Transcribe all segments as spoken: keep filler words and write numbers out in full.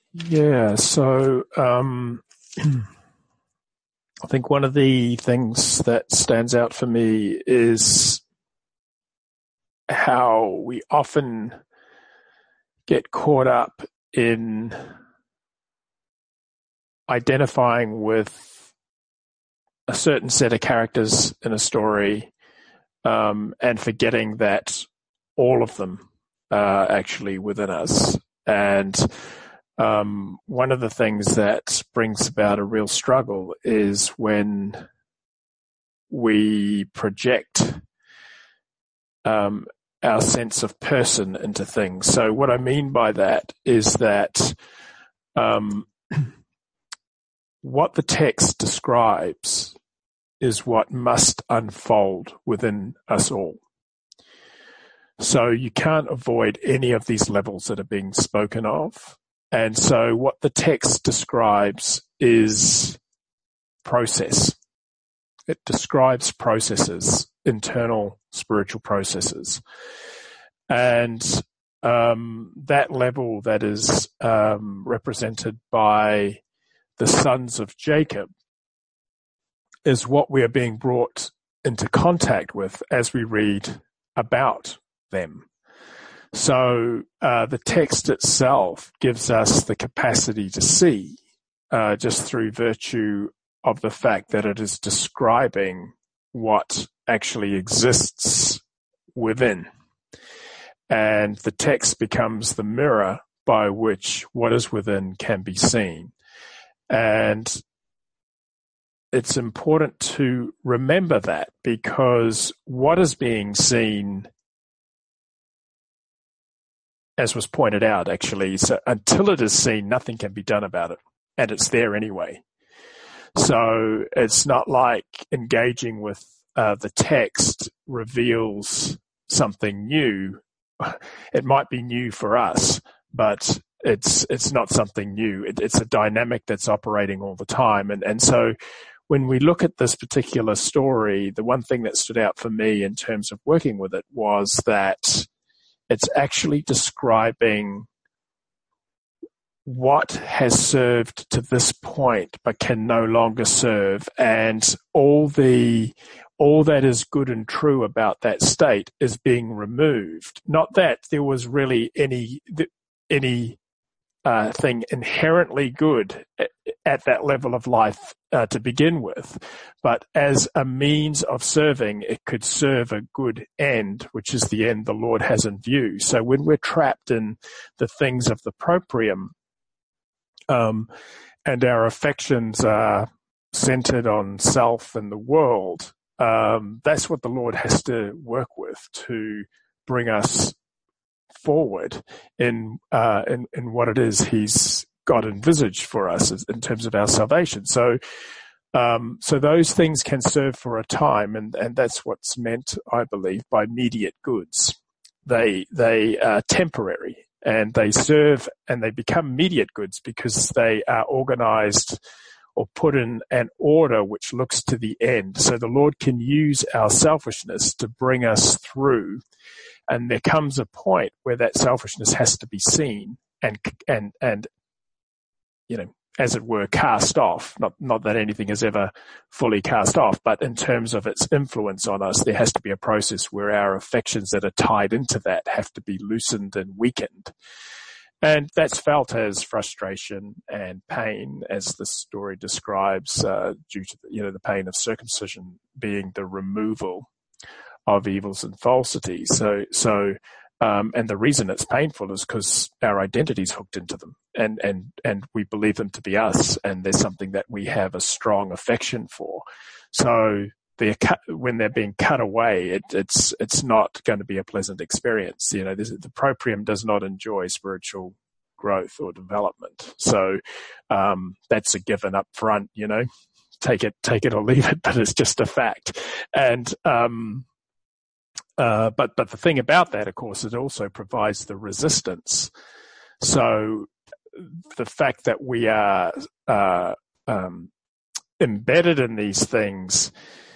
Yeah, so um, I think one of the things that stands out for me is how we often get caught up in identifying with a certain set of characters in a story um, and forgetting that all of them are actually within us. And um, one of the things that brings about a real struggle is when we project um, our sense of person into things. So what I mean by that is that um, what the text describes is what must unfold within us all. So you can't avoid any of these levels that are being spoken of. And so what the text describes is process. It describes processes, internal spiritual processes. And um, that level that is um, represented by the sons of Jacob is what we are being brought into contact with as we read about them. So uh, the text itself gives us the capacity to see uh, just through virtue of the fact that it is describing what actually exists within. And the text becomes the mirror by which what is within can be seen. And it's important to remember that, because what is being seen, as was pointed out, actually, so until it is seen, nothing can be done about it, and it's there anyway. So it's not like engaging with uh, the text reveals something new. It might be new for us, but it's it's not something new. It, it's a dynamic that's operating all the time. And, and so when we look at this particular story, the one thing that stood out for me in terms of working with it was that it's actually describing what has served to this point but can no longer serve, and all the all that is good and true about that state is being removed. Not that there was really any any uh, thing inherently good at, at that level of life uh, to begin with, but as a means of serving, it could serve a good end, which is the end the Lord has in view. So when we're trapped in the things of the proprium, um, and our affections are centered on self and the world, um, that's what the Lord has to work with to bring us forward in, uh, in, in what it is He's got envisaged for us in terms of our salvation. So, um, so those things can serve for a time, and, and that's what's meant, I believe, by mediate goods. They, they are temporary, and they serve and they become mediate goods because they are organized or put in an order which looks to the end. So the Lord can use our selfishness to bring us through. And there comes a point where that selfishness has to be seen and, and, and, you know, as it were, cast off. Not, not that anything is ever fully cast off, but in terms of its influence on us, there has to be a process where our affections that are tied into that have to be loosened and weakened. And that's felt as frustration and pain, as the story describes, uh, due to the, you know, the pain of circumcision being the removal of evils and falsities. So, so, um, and the reason it's painful is because our identity's hooked into them, and, and, and we believe them to be us, and there's something that we have a strong affection for. So they're cut, when they're being cut away, it, it's, it's not going to be a pleasant experience. You know, this, the proprium does not enjoy spiritual growth or development. So, um, that's a given up front, you know, take it, take it or leave it, but it's just a fact. And, um, Uh, but, but the thing about that, of course, it also provides the resistance. So the fact that we are, uh, um, embedded in these things,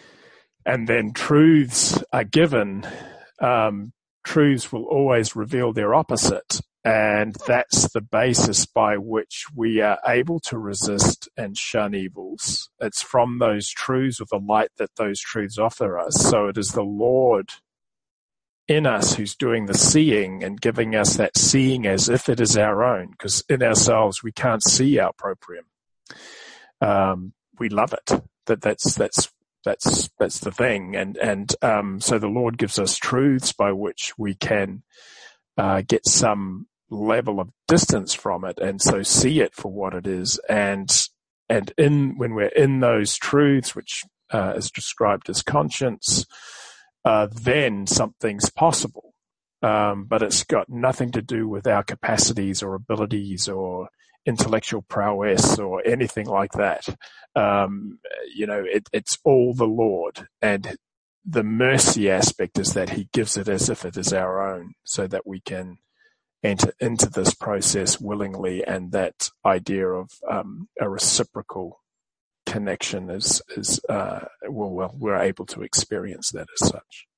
and then truths are given, um, truths will always reveal their opposite. And that's the basis by which we are able to resist and shun evils. It's from those truths, or the light that those truths offer us. So it is the Lord in us who's doing the seeing and giving us that seeing as if it is our own, because in ourselves we can't see our proprium. Um, we love it. That that's that's that's that's the thing. And and um, so the Lord gives us truths by which we can uh, get some level of distance from it, and so see it for what it is. And and in when we're in those truths, which uh, is described as conscience, uh, then something's possible. Um, but it's got nothing to do with our capacities or abilities or intellectual prowess or anything like that. Um, you know, it, it's all the Lord, and the mercy aspect is that He gives it as if it is our own, so that we can enter into this process willingly, and that idea of um, a reciprocal connection is is uh, well, well, we're able to experience that as such.